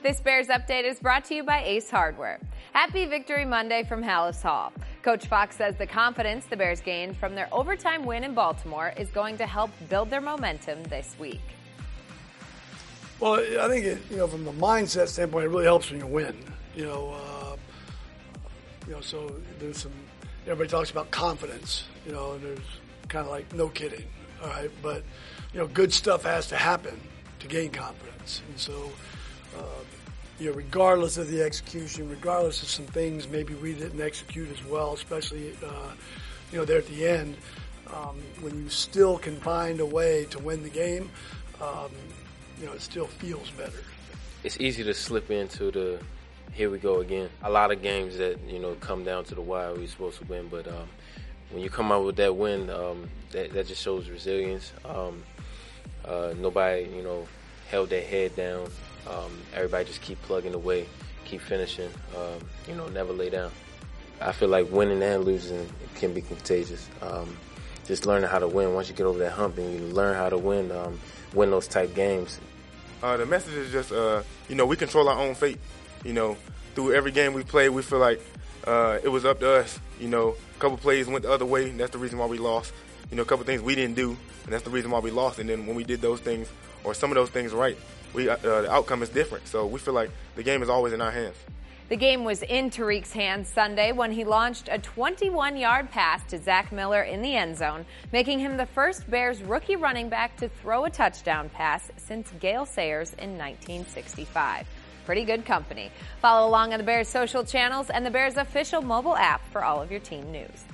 This Bears Update is brought to you by Ace Hardware. Happy Victory Monday from Hallis Hall. Coach Fox says the confidence the Bears gained from their overtime win in Baltimore is going to help build their momentum this week. Well, I think from the mindset standpoint, it really helps when you win. So there's some. Everybody talks about confidence. And there's kind of like no kidding. All right, but good stuff has to happen to gain confidence, and so. Regardless of the execution, regardless of some things maybe we didn't execute as well, especially, there at the end, when you still can find a way to win the game, it still feels better. It's easy to slip into the here we go again. A lot of games that, come down to the wire we're supposed to win, but when you come out with that win, that just shows resilience. Nobody, held their head down. Everybody just keep plugging away, keep finishing, never lay down. I feel like winning and losing can be contagious. Just learning how to win. Once you get over that hump and you learn how to win those type games. The message is just, we control our own fate. Through every game we play, we feel like it was up to us. A couple plays went the other way, and that's the reason why we lost. A couple things we didn't do, and that's the reason why we lost. And then when we did those things, or some of those things right, the outcome is different. So we feel like the game is always in our hands. The game was in Tariq's hands Sunday when he launched a 21-yard pass to Zach Miller in the end zone, making him the first Bears rookie running back to throw a touchdown pass since Gale Sayers in 1965. Pretty good company. Follow along on the Bears social channels and the Bears official mobile app for all of your team news.